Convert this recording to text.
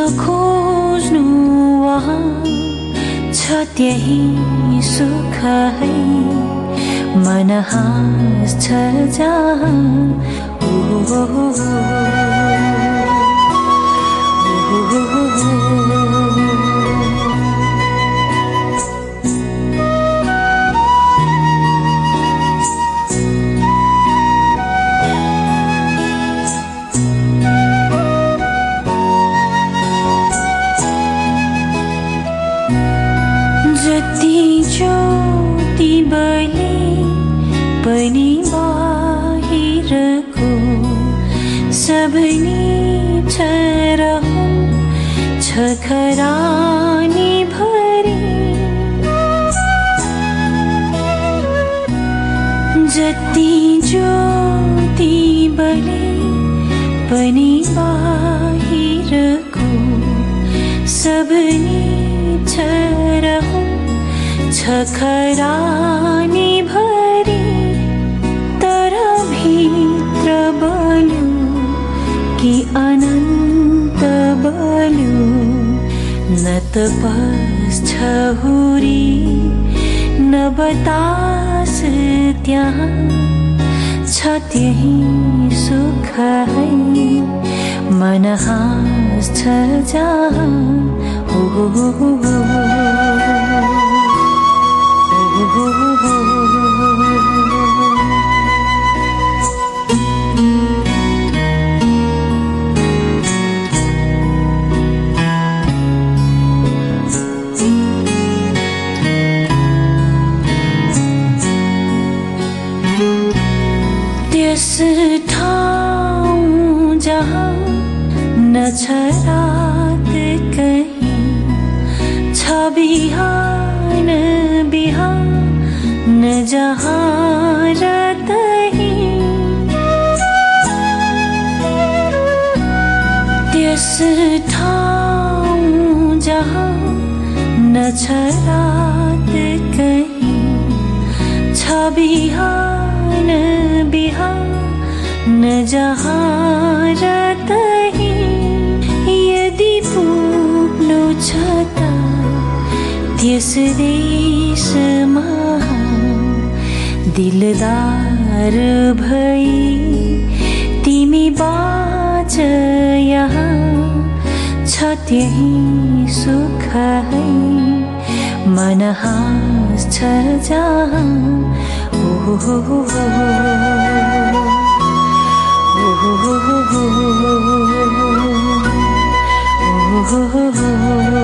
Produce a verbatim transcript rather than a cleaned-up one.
खोज्नु वहाँ छ त्यही सुख है मन हाँस्छ जहाँ ओ हो हो जति ज्योति बले पनि बाहिरको सबै छ रहु छ खरानी भरी जति ज्योति बले पनि बाहिरको सबै छ रहु छ खरानी भरी तर भित्र बलु कि अनन्त बलु न त पस्छ हुरी न बतास त्यहाँ छ त्यही सुख है मन हाँस्छ जहाँ हो हो हो हो त्यस ठाउँ जहाँ न छ रात कहीं छ बिहान बिहान जहाँ रातही त्यस ठाउँ जहाँ न छ रात कहीं छ बिहान बिहान जहाँ रातही यदि पुग्नु छ त त्यस देशमा दिलदार भई तिमी बाँच यहाँ छ त्यही सुख है मन हाँस्छ जहाँ ओ हो हो हो हो हो हो हो